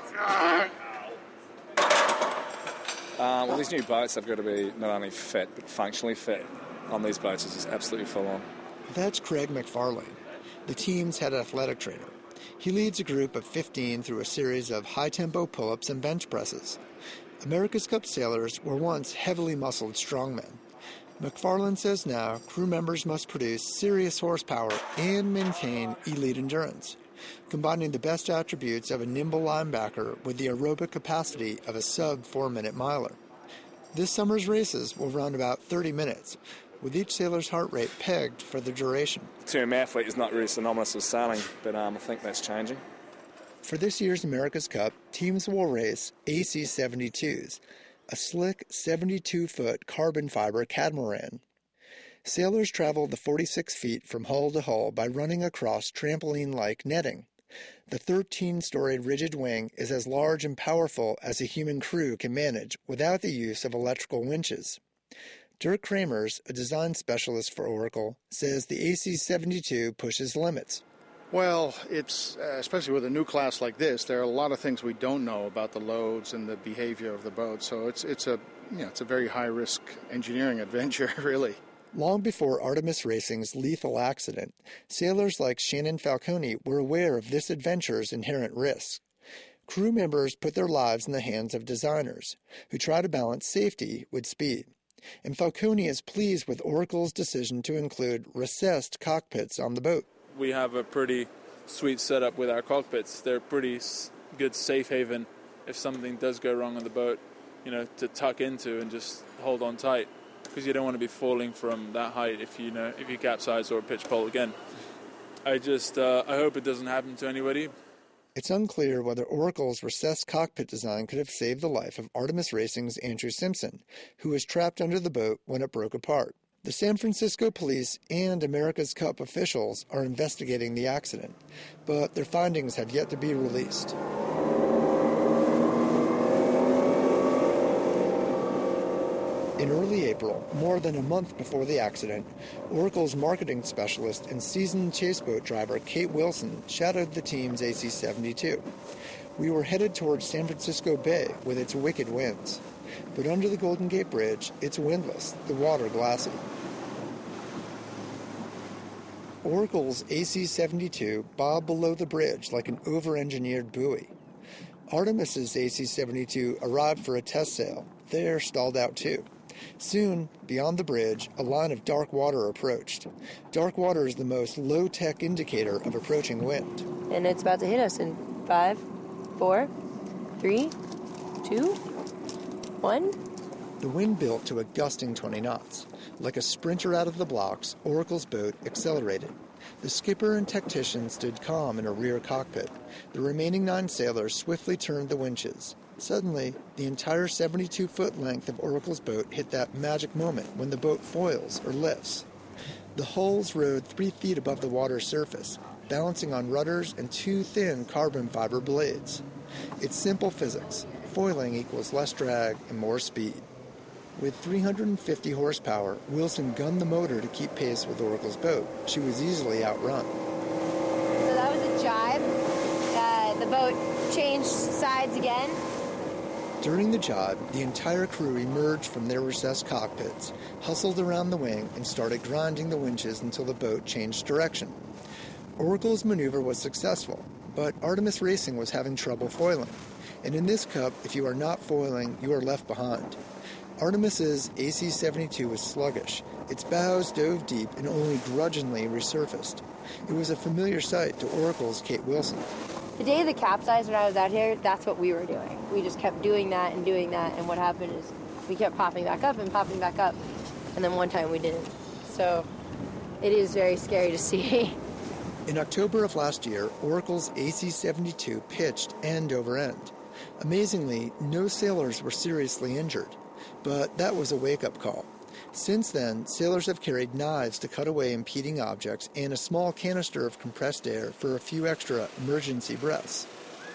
S21: Well, these new boats have got to be not only fit, but functionally fit on these boats. It's just absolutely full on.
S20: That's Craig McFarlane, the team's head athletic trainer. He leads a group of 15 through a series of high-tempo pull-ups and bench presses. America's Cup sailors were once heavily muscled strongmen, McFarland says now crew members must produce serious horsepower and maintain elite endurance, combining the best attributes of a nimble linebacker with the aerobic capacity of a sub-4-minute miler. This summer's races will run about 30 minutes, with each sailor's heart rate pegged for the duration.
S21: The term athlete is not really synonymous with sailing, but I think that's changing.
S20: For this year's America's Cup, teams will race AC-72s, a slick 72-foot carbon fiber catamaran. Sailors travel the 46 feet from hull to hull by running across trampoline-like netting. The 13-story rigid wing is as large and powerful as a human crew can manage without the use of electrical winches. Dirk Kramers, a design specialist for Oracle, says the AC-72 pushes limits.
S1: Well, it's especially with a new class like this, there are a lot of things we don't know about the loads and the behavior of the boat. So it's a very high-risk engineering adventure, really.
S20: Long before Artemis Racing's lethal accident, sailors like Shannon Falcone were aware of this adventure's inherent risks. Crew members put their lives in the hands of designers, who try to balance safety with speed. And Falcone is pleased with Oracle's decision to include recessed cockpits on the boat.
S22: We have a pretty sweet setup with our cockpits. They're pretty good safe haven if something does go wrong on the boat, to tuck into and just hold on tight, because you don't want to be falling from that height if you capsize or pitch pole again. I hope it doesn't happen to anybody.
S20: It's unclear whether Oracle's recessed cockpit design could have saved the life of Artemis Racing's Andrew Simpson, who was trapped under the boat when it broke apart. The San Francisco police and America's Cup officials are investigating the accident, but their findings have yet to be released. In early April, more than a month before the accident, Oracle's marketing specialist and seasoned chaseboat driver Kate Wilson shadowed the team's AC-72. We were headed towards San Francisco Bay with its wicked winds. But under the Golden Gate Bridge, it's windless, the water glassy. Oracle's AC-72 bobbed below the bridge like an over-engineered buoy. Artemis's AC-72 arrived for a test sail. They're stalled out too. Soon, beyond the bridge, a line of dark water approached. Dark water is the most low-tech indicator of approaching wind.
S23: And it's about to hit us in 5, 4, 3, 2, 1.
S20: The wind built to a gusting 20 knots. Like a sprinter out of the blocks, Oracle's boat accelerated. The skipper and tactician stood calm in a rear cockpit. The remaining 9 sailors swiftly turned the winches. Suddenly, the entire 72-foot length of Oracle's boat hit that magic moment when the boat foils or lifts. The hulls rode 3 feet above the water's surface, balancing on rudders and 2 thin carbon fiber blades. It's simple physics. Foiling equals less drag and more speed. With 350 horsepower, Wilson gunned the motor to keep pace with Oracle's boat. She was easily outrun.
S23: So that was a jibe. The boat changed sides again.
S20: During the jibe, the entire crew emerged from their recessed cockpits, hustled around the wing, and started grinding the winches until the boat changed direction. Oracle's maneuver was successful, but Artemis Racing was having trouble foiling. And in this cup, if you are not foiling, you are left behind. Artemis's AC-72 was sluggish. Its bows dove deep and only grudgingly resurfaced. It was a familiar sight to Oracle's Kate Wilson.
S23: The day of the capsize when I was out here, that's what we were doing. We just kept doing that, and what happened is we kept popping back up, and then one time we didn't. So it is very scary to see.
S20: In October of last year, Oracle's AC-72 pitched end over end. Amazingly, no sailors were seriously injured, but that was a wake-up call. Since then, sailors have carried knives to cut away impeding objects and a small canister of compressed air for a few extra emergency breaths.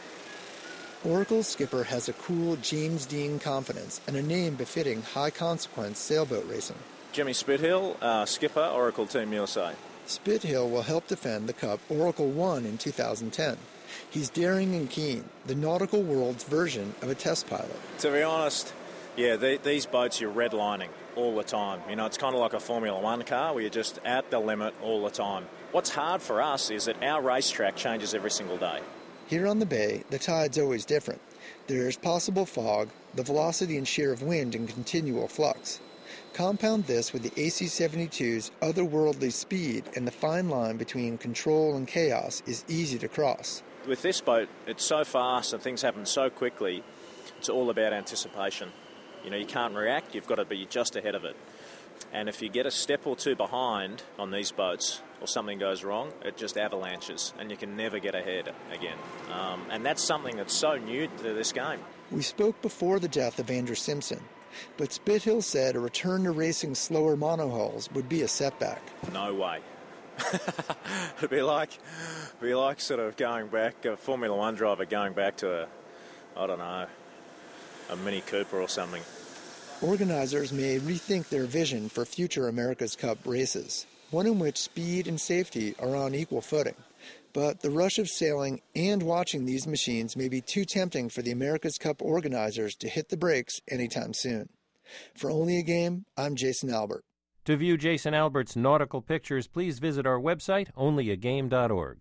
S20: Oracle's skipper has a cool James Dean confidence and a name befitting high-consequence sailboat racing.
S24: Jimmy Spithill, skipper, Oracle Team USA.
S20: Spithill will help defend the cup Oracle won in 2010. He's daring and keen, the nautical world's version of a test pilot.
S24: To be honest, yeah, these boats you're redlining all the time. It's kind of like a Formula One car where you're just at the limit all the time. What's hard for us is that our racetrack changes every single day.
S20: Here on the bay, the tide's always different. There's possible fog, the velocity and shear of wind in continual flux. Compound this with the AC-72's otherworldly speed, and the fine line between control and chaos is easy to cross.
S24: With this boat, it's so fast and things happen so quickly, it's all about anticipation. You know, you can't react, you've got to be just ahead of it. And if you get a step or two behind on these boats, or something goes wrong, it just avalanches, and you can never get ahead again. And that's something that's so new to this game.
S20: We spoke before the death of Andrew Simpson, but Spithill said a return to racing slower monohulls would be a setback.
S24: No way. It'd be like sort of going back, a Formula One driver going back to a Mini Cooper or something.
S20: Organizers may rethink their vision for future America's Cup races, one in which speed and safety are on equal footing. But the rush of sailing and watching these machines may be too tempting for the America's Cup organizers to hit the brakes anytime soon. For Only a Game, I'm Jason Albert.
S2: To view Jason Albert's nautical pictures, please visit our website, onlyagame.org.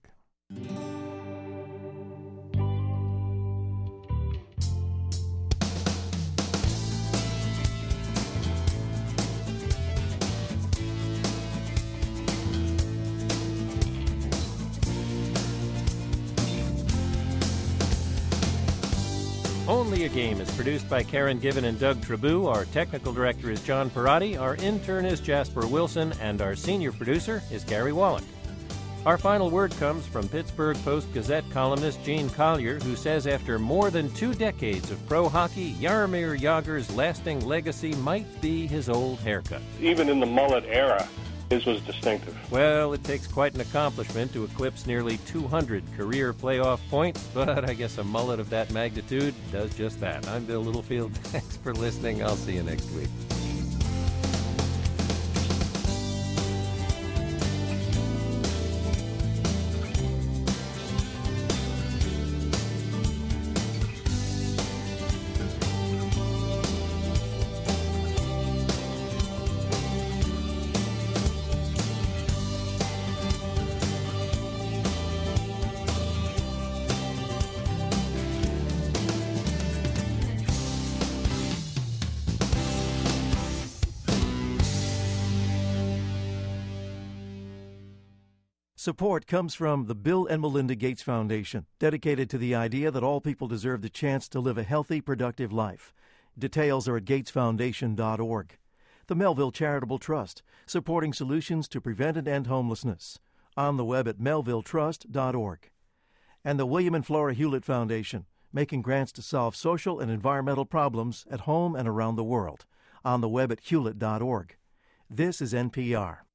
S2: Only a Game is produced by Karen Given and Doug Trabou. Our technical director is John Perotti. Our intern is Jasper Wilson. And our senior producer is Gary Wallach. Our final word comes from Pittsburgh Post-Gazette columnist Gene Collier, who says after more than 2 decades of pro hockey, Jaromir Jagr's lasting legacy might be his old haircut.
S9: Even in the mullet era, his was distinctive.
S2: Well, it takes quite an accomplishment to eclipse nearly 200 career playoff points, but I guess a mullet of that magnitude does just that. I'm Bill Littlefield. Thanks for listening. I'll see you next week.
S17: Support comes from the Bill and Melinda Gates Foundation, dedicated to the idea that all people deserve the chance to live a healthy, productive life. Details are at gatesfoundation.org. The Melville Charitable Trust, supporting solutions to prevent and end homelessness. On the web at melvilletrust.org. And the William and Flora Hewlett Foundation, making grants to solve social and environmental problems at home and around the world. On the web at hewlett.org. This is NPR.